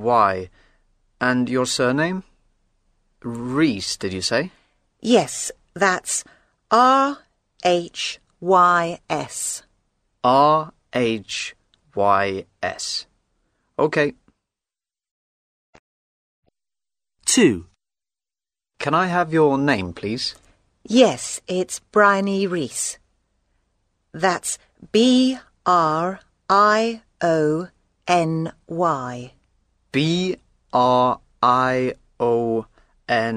Y. And your surname? Rhys, did you say? Yes, that's R-H-Y-S. R-H-Y-S. OK. 2. Can I have your name, please? Yes, it's Bryony Rhys. That's B-R-I-O-N-Y. B-R-I-O-N